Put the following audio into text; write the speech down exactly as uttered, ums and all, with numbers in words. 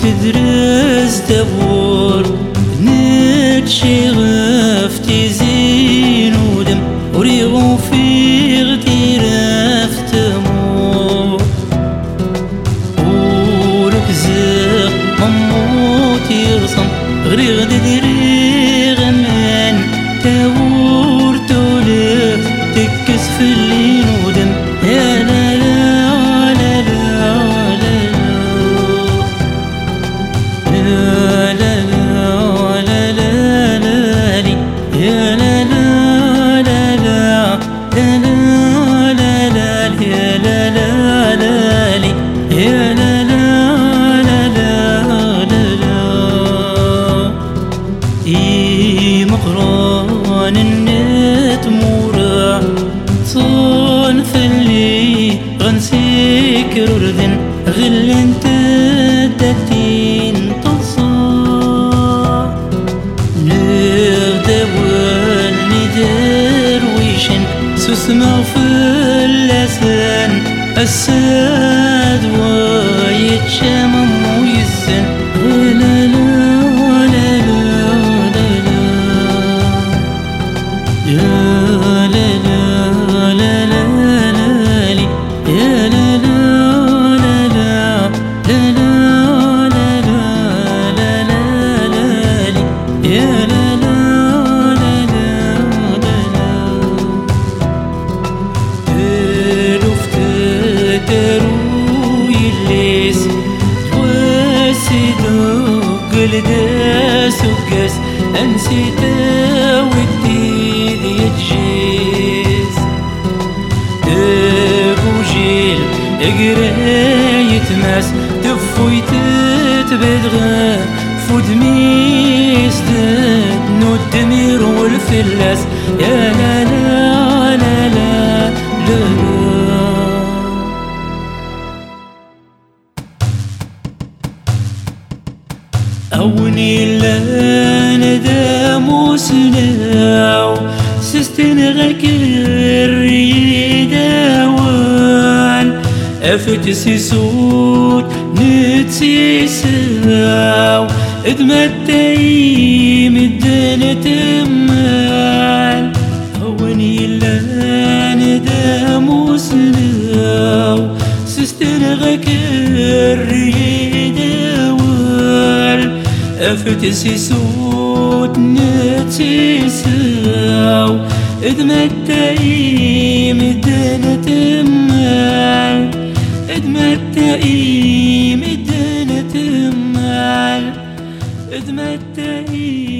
تدرس تبور نتشغف تزين ودم وريغو في اغتراف تمور ورك زق مموت يرسم غريغ ددريغ من تاور تولف تكس في اللين ودم يا لا لا لا لا لا لا لا لا لا لا لي يا لا لا لا لا لا لا لا يا لا لا لا لي يا لا لا لا لا لا إي مقران النت مورا صون ثلي غنسيكر ردن غل انت دتين تصا نغدول ندر ويشن سسمع في اللسان الساد ويتشمم ويسن لا لا لا لا لا لا لا لا لا لا لا لي يا لا لا لا لا لا لا لا لا لا لا لي يا لا لا لا لا لا لا تلفت تروي الليس توسدو قلداس وقاس أنسيت ودي يتجيز تبوجيل اقرا يتماس تفوي تتبدغى فودميس نو الدمير والفلاس يا لا لا لا لا لا أوني لا ندام وسناو سستن غكر يداوان أفتسي سود نتسي ساو ادمتي مدن تمال أوني لا ندام وسناو سستن غكر يداوان أفتسي سود نتسي ساو ادمتي مدن تمال ادمتي مدن تمال ادمتي